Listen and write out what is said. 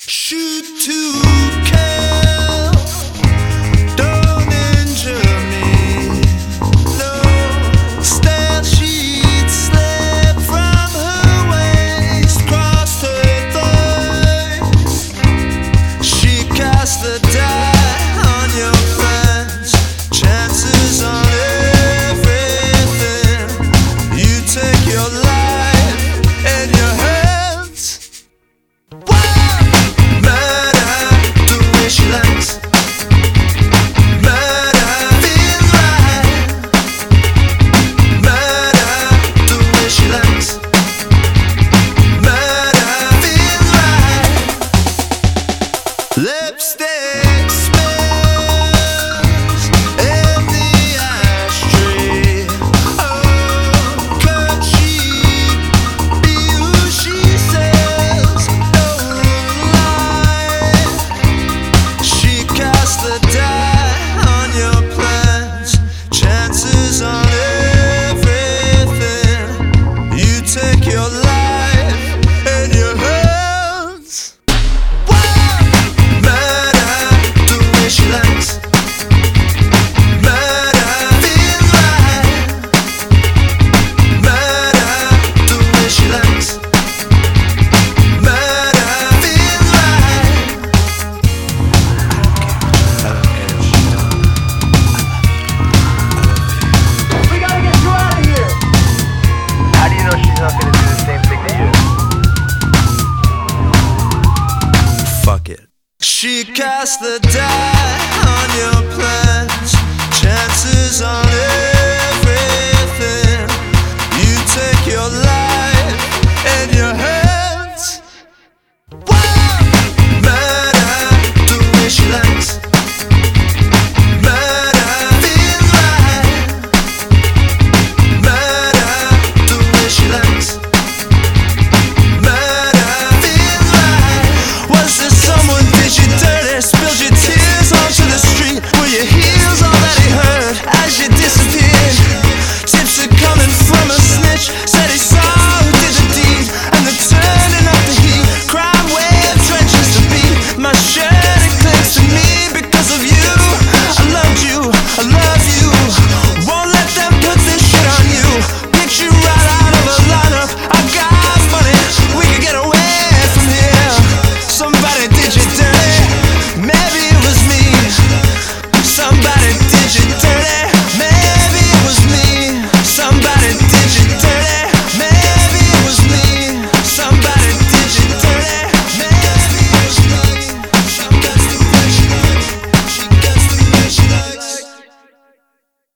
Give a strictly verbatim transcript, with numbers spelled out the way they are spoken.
Shoot to kill, don't injure me. No, stale sheets slip from her waist, crossed her thighs. She cast the die on your plans, chances on everything. You take your life in your hands. Whoa! She likes murder, feels right. Murder, the way she likes. Murder, feels right. Lipstick smells in the ashtray. Oh, could she be who she says? Don't lie. Cast the die on your plans, chances on everything. You take your life in your hands. Whoa! Murder, the way she likes. Murder, feels right. Murder, the way she likes. Murder, feels right. She's not gonna do the same thing to you. Fuck it. She cast the die on your plans, chances on